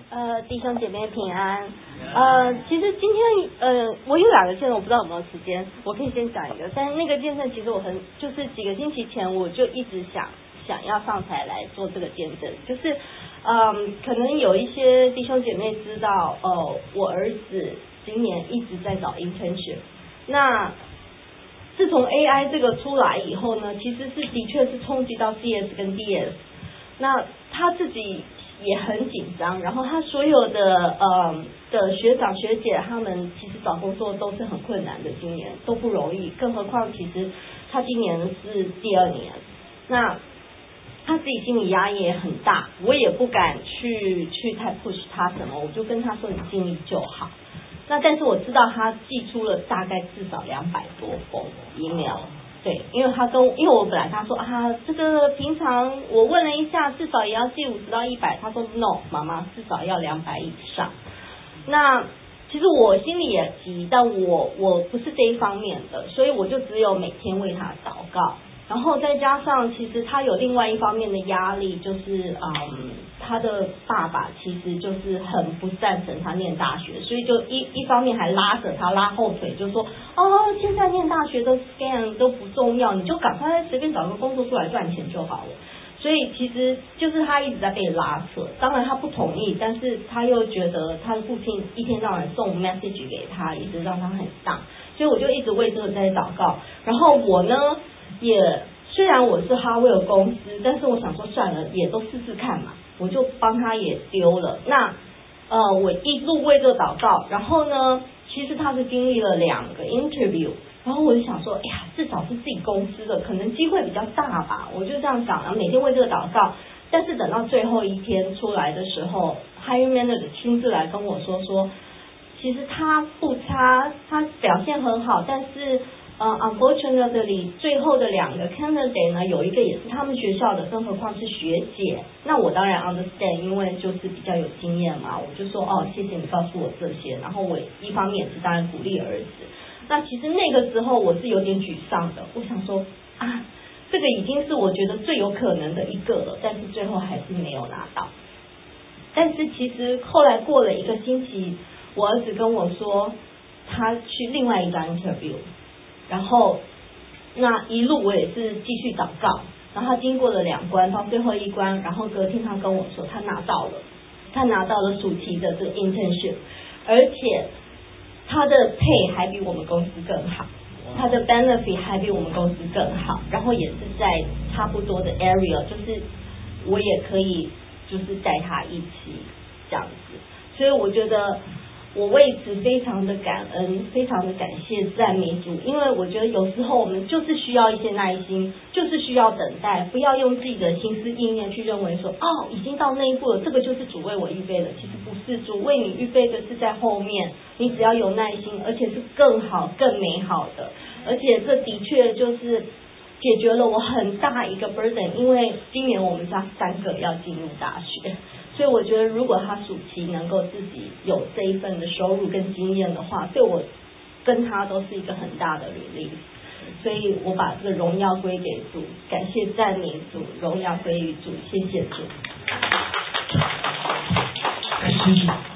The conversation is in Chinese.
弟兄姐妹平安。其实今天我有2个见证，我不知道有没有时间，我可以先讲一个。但是那个见证其实我就是几个星期前我就一直想要上台来做这个见证，就是可能有一些弟兄姐妹知道，我儿子今年一直在找 internship。那自从 AI 这个出来以后呢，其实的确是冲击到 CS 跟 DS。那他自己也很紧张，然后他所有的学长学姐他们其实找工作都是很困难的，今年都不容易，更何况其实他今年是第2年，那他自己心理压力也很大，我也不敢去太 push 他什么，我就跟他说你尽力就好。那但是我知道他寄出了大概至少200多封 email。对，因为我本来他说这个平常我问了一下，至少也要寄50到100，他说 no， 妈妈至少要200以上。那其实我心里也急，但我不是这一方面的，所以我就只有每天为他祷告，然后再加上其实他有另外一方面的压力，就是他的爸爸其实就是很不赞成他念大学，所以就一方面还拉着他拉后腿，就说现在念大学都 scam 都不重要，你就赶快随便找个工作出来赚钱就好了。所以其实就是他一直在被拉扯，当然他不同意，但是他又觉得他的父亲一天到晚送 message 给他，一直让他很荡，所以我就一直为这个在祷告。然后我呢也虽然我是哈威尔公司，但是我想说算了，也都试试看嘛，我就帮他也丢了。那我一路为这个祷告，然后呢其实他是经历了2个 interview， 然后我就想说至少是自己公司的，可能机会比较大吧，我就这样想，然后每天为这个祷告。但是等到最后一天出来的时候， hiring manager 亲自来跟我说其实他不差，他表现很好，但是unfortunately 最后的2个 candidate 呢，有一个也是他们学校的，更何况是学姐。那我当然 understand， 因为就是比较有经验嘛，我就说谢谢你告诉我这些，然后我一方面也是当然鼓励儿子。那其实那个时候我是有点沮丧的，我想说这个已经是我觉得最有可能的一个了，但是最后还是没有拿到。但是其实后来过了1个星期，我儿子跟我说他去另外一个 interview， 然后那一路我也是继续祷告，然后他经过了2关，到最后一关，然后隔天他跟我说他拿到了暑期的这个 internship， 而且他的 pay 还比我们公司更好，他的 benefit 还比我们公司更好，然后也是在差不多的 area， 就是我也可以就是带他一起这样子。所以我觉得我为此非常的感恩，非常的感谢赞美主，因为我觉得有时候我们就是需要一些耐心，就是需要等待，不要用自己的心思意念去认为说已经到那一步了，这个就是主为我预备的。其实不是，主为你预备的是在后面，你只要有耐心，而且是更好更美好的。而且这的确就是解决了我很大一个 burden， 因为今年我们家3个要进入大学，所以我觉得如果他暑期能够自己有这一份的收入跟经验的话，对我跟他都是一个很大的relief。所以我把这个荣耀归给主，感谢赞美主，荣耀归于主，谢谢主。 感谢主。